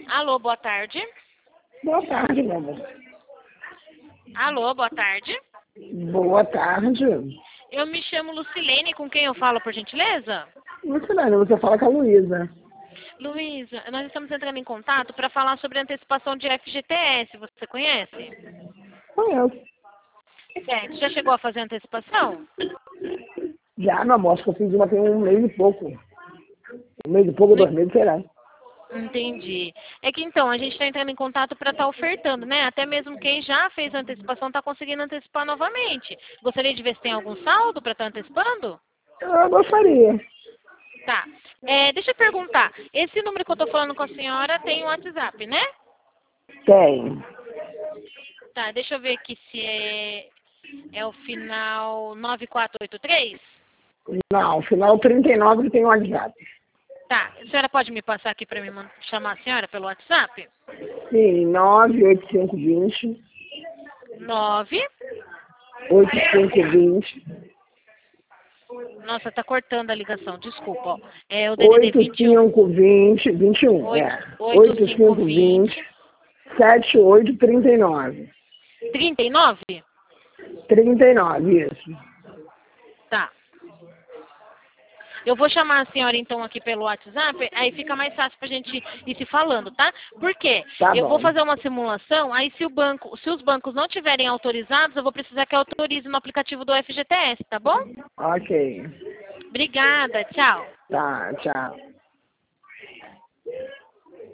Alô, boa tarde. Boa tarde, meu amor. Alô, boa tarde. Boa tarde. Eu me chamo Lucilene, com quem eu falo, por gentileza? Lucilene, você fala com a Luísa. Luísa, nós estamos entrando em contato para falar sobre antecipação de FGTS. Você conhece? Conheço. Certo. Já chegou a fazer antecipação? Já, meu amor, acho que eu fiz uma tem um mês e pouco. Um mês e pouco, 2 meses, será? Entendi. É que então, a gente está entrando em contato para estar ofertando, né? Até mesmo quem já fez antecipação está conseguindo antecipar novamente. Gostaria de ver se tem algum saldo para estar antecipando? Eu gostaria. Tá. Deixa eu perguntar. Esse número que eu estou falando com a senhora tem um WhatsApp, né? Tem. Tá, deixa eu ver aqui se é o final 9483. Não, final 39 que tem o WhatsApp. Tá. A senhora pode me passar aqui para me chamar a senhora pelo WhatsApp? Sim, 98520 9. 8520 Nossa, tá cortando a ligação, desculpa. Ó. É o DDD 21. 8520 21, 8520 7839. 39? 39, isso. Tá. Eu vou chamar a senhora então aqui pelo WhatsApp, aí fica mais fácil pra gente ir se falando, tá? Por quê? Tá Eu vou bom. fazer uma simulação, aí se os bancos não tiverem autorizados, eu vou precisar que autorize no aplicativo do FGTS, tá bom? Ok. Obrigada, tchau. Tá, tchau.